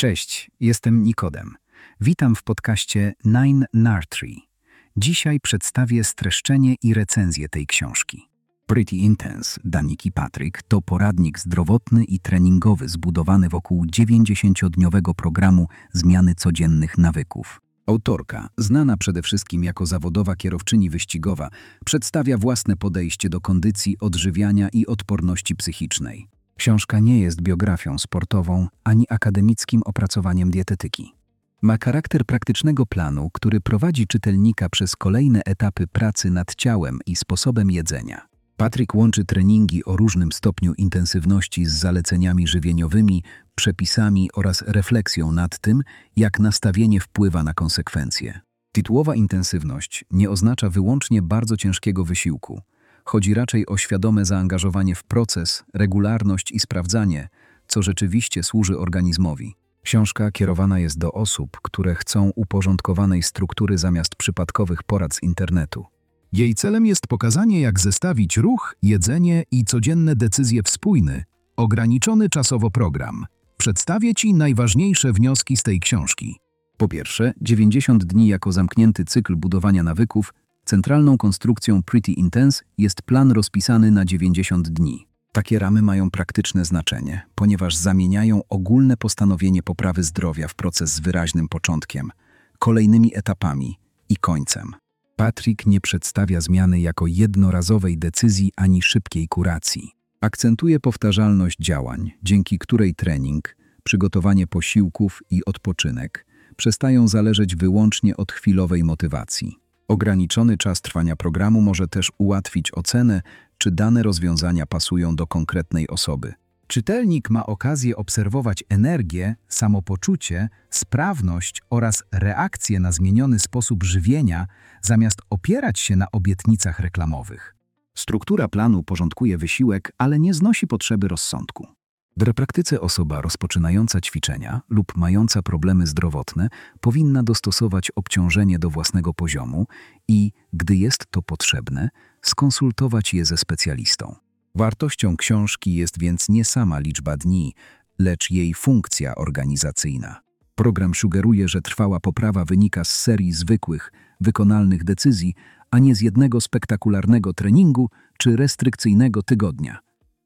Cześć, jestem Nikodem. Witam w podcaście Nine Nurturing. Dzisiaj przedstawię streszczenie i recenzję tej książki. Pretty Intense Danik i Patrick to poradnik zdrowotny i treningowy zbudowany wokół 90-dniowego programu zmiany codziennych nawyków. Autorka, znana przede wszystkim jako zawodowa kierowczyni wyścigowa, przedstawia własne podejście do kondycji, odżywiania i odporności psychicznej. Książka nie jest biografią sportową ani akademickim opracowaniem dietetyki. Ma charakter praktycznego planu, który prowadzi czytelnika przez kolejne etapy pracy nad ciałem i sposobem jedzenia. Patrick łączy treningi o różnym stopniu intensywności z zaleceniami żywieniowymi, przepisami oraz refleksją nad tym, jak nastawienie wpływa na konsekwencje. Tytułowa intensywność nie oznacza wyłącznie bardzo ciężkiego wysiłku. Chodzi raczej o świadome zaangażowanie w proces, regularność i sprawdzanie, co rzeczywiście służy organizmowi. Książka kierowana jest do osób, które chcą uporządkowanej struktury zamiast przypadkowych porad z internetu. Jej celem jest pokazanie, jak zestawić ruch, jedzenie i codzienne decyzje w spójny, ograniczony czasowo program. Przedstawię Ci najważniejsze wnioski z tej książki. Po pierwsze, 90 dni jako zamknięty cykl budowania nawyków. Centralną konstrukcją Pretty Intense jest plan rozpisany na 90 dni. Takie ramy mają praktyczne znaczenie, ponieważ zamieniają ogólne postanowienie poprawy zdrowia w proces z wyraźnym początkiem, kolejnymi etapami i końcem. Patrick nie przedstawia zmiany jako jednorazowej decyzji ani szybkiej kuracji. Akcentuje powtarzalność działań, dzięki której trening, przygotowanie posiłków i odpoczynek przestają zależeć wyłącznie od chwilowej motywacji. Ograniczony czas trwania programu może też ułatwić ocenę, czy dane rozwiązania pasują do konkretnej osoby. Czytelnik ma okazję obserwować energię, samopoczucie, sprawność oraz reakcję na zmieniony sposób żywienia, zamiast opierać się na obietnicach reklamowych. Struktura planu porządkuje wysiłek, ale nie znosi potrzeby rozsądku. W praktyce osoba rozpoczynająca ćwiczenia lub mająca problemy zdrowotne powinna dostosować obciążenie do własnego poziomu i, gdy jest to potrzebne, skonsultować je ze specjalistą. Wartością książki jest więc nie sama liczba dni, lecz jej funkcja organizacyjna. Program sugeruje, że trwała poprawa wynika z serii zwykłych, wykonalnych decyzji, a nie z jednego spektakularnego treningu czy restrykcyjnego tygodnia.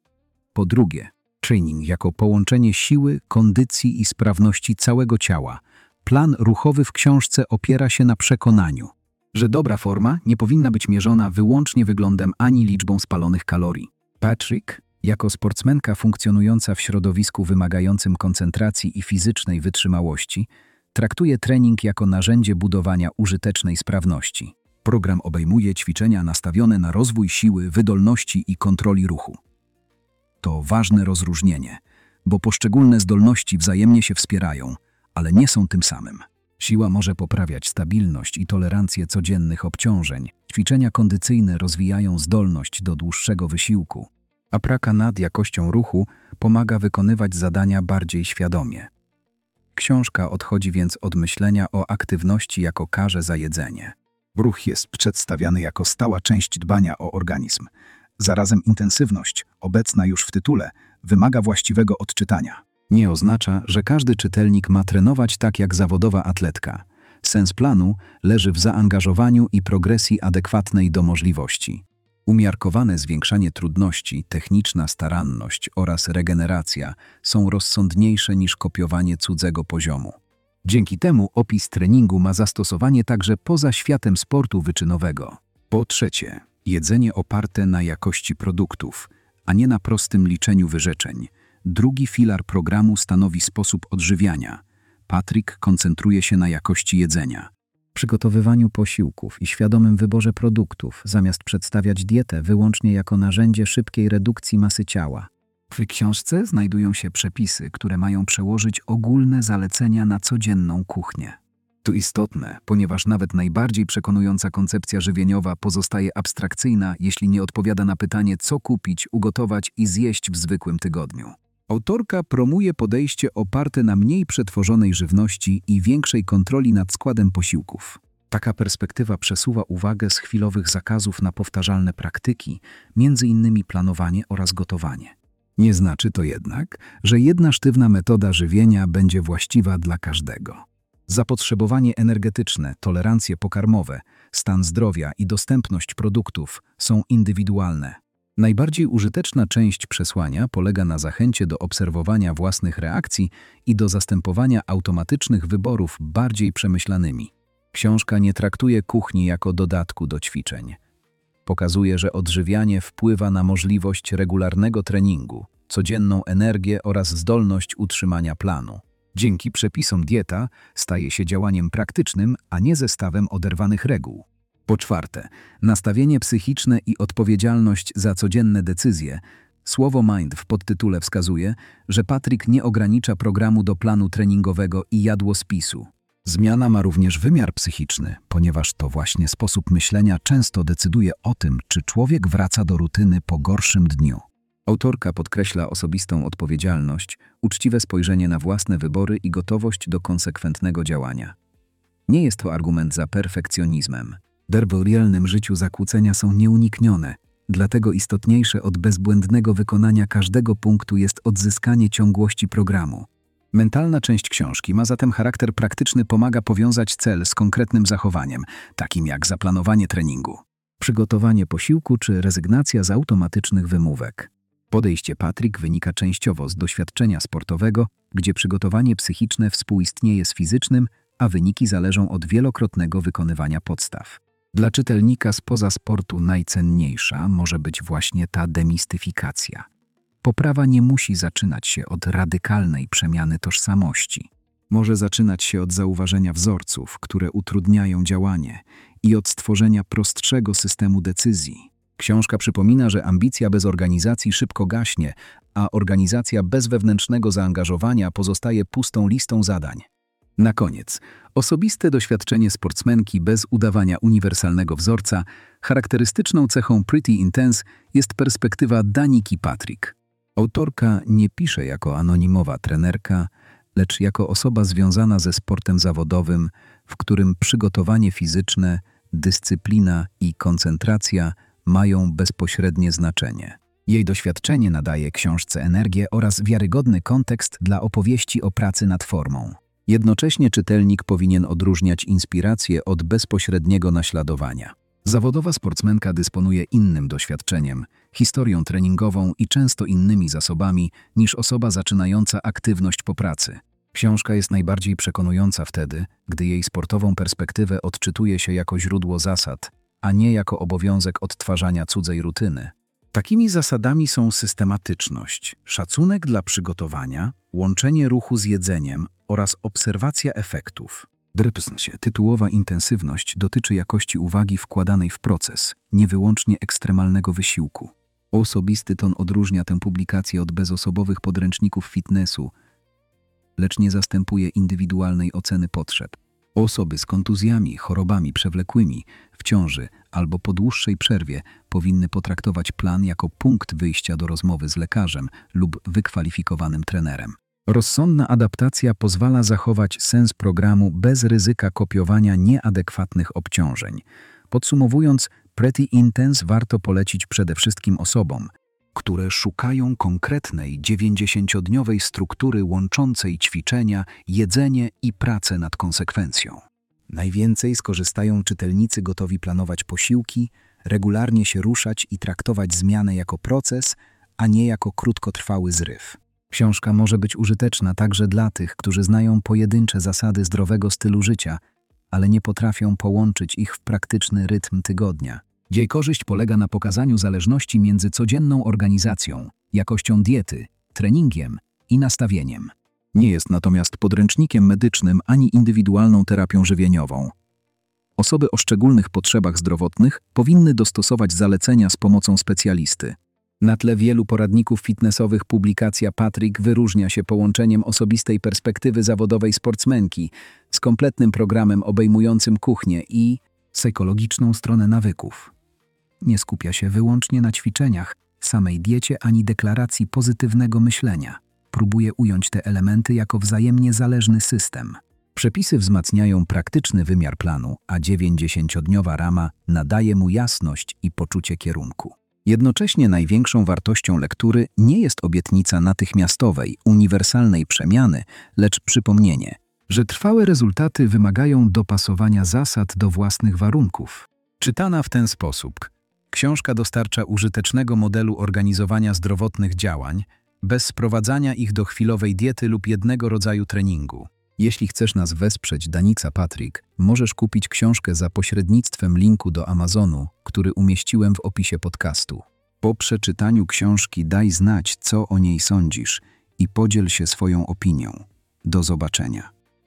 Po drugie, training jako połączenie siły, kondycji i sprawności całego ciała. Plan ruchowy w książce opiera się na przekonaniu, że dobra forma nie powinna być mierzona wyłącznie wyglądem ani liczbą spalonych kalorii. Patrick, jako sportsmenka funkcjonująca w środowisku wymagającym koncentracji i fizycznej wytrzymałości, traktuje trening jako narzędzie budowania użytecznej sprawności. Program obejmuje ćwiczenia nastawione na rozwój siły, wydolności i kontroli ruchu. To ważne rozróżnienie, bo poszczególne zdolności wzajemnie się wspierają, ale nie są tym samym. Siła może poprawiać stabilność i tolerancję codziennych obciążeń. Ćwiczenia kondycyjne rozwijają zdolność do dłuższego wysiłku, a praca nad jakością ruchu pomaga wykonywać zadania bardziej świadomie. Książka odchodzi więc od myślenia o aktywności jako karze za jedzenie. Ruch jest przedstawiany jako stała część dbania o organizm. Zarazem intensywność, obecna już w tytule, wymaga właściwego odczytania. Nie oznacza, że każdy czytelnik ma trenować tak jak zawodowa atletka. Sens planu leży w zaangażowaniu i progresji adekwatnej do możliwości. Umiarkowane zwiększanie trudności, techniczna staranność oraz regeneracja są rozsądniejsze niż kopiowanie cudzego poziomu. Dzięki temu opis treningu ma zastosowanie także poza światem sportu wyczynowego. Po trzecie, jedzenie oparte na jakości produktów, a nie na prostym liczeniu wyrzeczeń. Drugi filar programu stanowi sposób odżywiania. Patrick koncentruje się na jakości jedzenia, przygotowywaniu posiłków i świadomym wyborze produktów, zamiast przedstawiać dietę wyłącznie jako narzędzie szybkiej redukcji masy ciała. W książce znajdują się przepisy, które mają przełożyć ogólne zalecenia na codzienną kuchnię. To istotne, ponieważ nawet najbardziej przekonująca koncepcja żywieniowa pozostaje abstrakcyjna, jeśli nie odpowiada na pytanie, co kupić, ugotować i zjeść w zwykłym tygodniu. Autorka promuje podejście oparte na mniej przetworzonej żywności i większej kontroli nad składem posiłków. Taka perspektywa przesuwa uwagę z chwilowych zakazów na powtarzalne praktyki, między innymi planowanie oraz gotowanie. Nie znaczy to jednak, że jedna sztywna metoda żywienia będzie właściwa dla każdego. Zapotrzebowanie energetyczne, tolerancje pokarmowe, stan zdrowia i dostępność produktów są indywidualne. Najbardziej użyteczna część przesłania polega na zachęcie do obserwowania własnych reakcji i do zastępowania automatycznych wyborów bardziej przemyślanymi. Książka nie traktuje kuchni jako dodatku do ćwiczeń. Pokazuje, że odżywianie wpływa na możliwość regularnego treningu, codzienną energię oraz zdolność utrzymania planu. Dzięki przepisom dieta staje się działaniem praktycznym, a nie zestawem oderwanych reguł. Po czwarte, nastawienie psychiczne i odpowiedzialność za codzienne decyzje. Słowo mind w podtytule wskazuje, że Patrick nie ogranicza programu do planu treningowego i jadłospisu. Zmiana ma również wymiar psychiczny, ponieważ to właśnie sposób myślenia często decyduje o tym, czy człowiek wraca do rutyny po gorszym dniu. Autorka podkreśla osobistą odpowiedzialność, uczciwe spojrzenie na własne wybory i gotowość do konsekwentnego działania. Nie jest to argument za perfekcjonizmem. W realnym życiu zakłócenia są nieuniknione, dlatego istotniejsze od bezbłędnego wykonania każdego punktu jest odzyskanie ciągłości programu. Mentalna część książki ma zatem charakter praktyczny, pomaga powiązać cel z konkretnym zachowaniem, takim jak zaplanowanie treningu, przygotowanie posiłku czy rezygnacja z automatycznych wymówek. Podejście Patrick wynika częściowo z doświadczenia sportowego, gdzie przygotowanie psychiczne współistnieje z fizycznym, a wyniki zależą od wielokrotnego wykonywania podstaw. Dla czytelnika spoza sportu najcenniejsza może być właśnie ta demistyfikacja. Poprawa nie musi zaczynać się od radykalnej przemiany tożsamości. Może zaczynać się od zauważenia wzorców, które utrudniają działanie i od stworzenia prostszego systemu decyzji. Książka przypomina, że ambicja bez organizacji szybko gaśnie, a organizacja bez wewnętrznego zaangażowania pozostaje pustą listą zadań. Na koniec, osobiste doświadczenie sportsmenki bez udawania uniwersalnego wzorca. Charakterystyczną cechą Pretty Intense jest perspektywa Daniki Patrick. Autorka nie pisze jako anonimowa trenerka, lecz jako osoba związana ze sportem zawodowym, w którym przygotowanie fizyczne, dyscyplina i koncentracja mają bezpośrednie znaczenie. Jej doświadczenie nadaje książce energię oraz wiarygodny kontekst dla opowieści o pracy nad formą. Jednocześnie czytelnik powinien odróżniać inspirację od bezpośredniego naśladowania. Zawodowa sportsmenka dysponuje innym doświadczeniem, historią treningową i często innymi zasobami niż osoba zaczynająca aktywność po pracy. Książka jest najbardziej przekonująca wtedy, gdy jej sportową perspektywę odczytuje się jako źródło zasad, a nie jako obowiązek odtwarzania cudzej rutyny. Takimi zasadami są systematyczność, szacunek dla przygotowania, łączenie ruchu z jedzeniem oraz obserwacja efektów. Tytułowa intensywność dotyczy jakości uwagi wkładanej w proces, nie wyłącznie ekstremalnego wysiłku. Osobisty ton odróżnia tę publikację od bezosobowych podręczników fitnessu, lecz nie zastępuje indywidualnej oceny potrzeb. Osoby z kontuzjami, chorobami przewlekłymi, w ciąży albo po dłuższej przerwie powinny potraktować plan jako punkt wyjścia do rozmowy z lekarzem lub wykwalifikowanym trenerem. Rozsądna adaptacja pozwala zachować sens programu bez ryzyka kopiowania nieadekwatnych obciążeń. Podsumowując, Pretty Intense warto polecić przede wszystkim osobom, które szukają konkretnej 90-dniowej struktury łączącej ćwiczenia, jedzenie i pracę nad konsekwencją. Najwięcej skorzystają czytelnicy gotowi planować posiłki, regularnie się ruszać i traktować zmianę jako proces, a nie jako krótkotrwały zryw. Książka może być użyteczna także dla tych, którzy znają pojedyncze zasady zdrowego stylu życia, ale nie potrafią połączyć ich w praktyczny rytm tygodnia. Jej korzyść polega na pokazaniu zależności między codzienną organizacją, jakością diety, treningiem i nastawieniem. Nie jest natomiast podręcznikiem medycznym ani indywidualną terapią żywieniową. Osoby o szczególnych potrzebach zdrowotnych powinny dostosować zalecenia z pomocą specjalisty. Na tle wielu poradników fitnessowych publikacja Patrick wyróżnia się połączeniem osobistej perspektywy zawodowej sportsmenki z kompletnym programem obejmującym kuchnię i psychologiczną stronę nawyków. Nie skupia się wyłącznie na ćwiczeniach, samej diecie ani deklaracji pozytywnego myślenia. Próbuje ująć te elementy jako wzajemnie zależny system. Przepisy wzmacniają praktyczny wymiar planu, a 90-dniowa rama nadaje mu jasność i poczucie kierunku. Jednocześnie największą wartością lektury nie jest obietnica natychmiastowej, uniwersalnej przemiany, lecz przypomnienie, że trwałe rezultaty wymagają dopasowania zasad do własnych warunków. Czytana w ten sposób, książka dostarcza użytecznego modelu organizowania zdrowotnych działań, bez sprowadzania ich do chwilowej diety lub jednego rodzaju treningu. Jeśli chcesz nas wesprzeć, Danica Patrick, możesz kupić książkę za pośrednictwem linku do Amazonu, który umieściłem w opisie podcastu. Po przeczytaniu książki daj znać, co o niej sądzisz i podziel się swoją opinią. Do zobaczenia.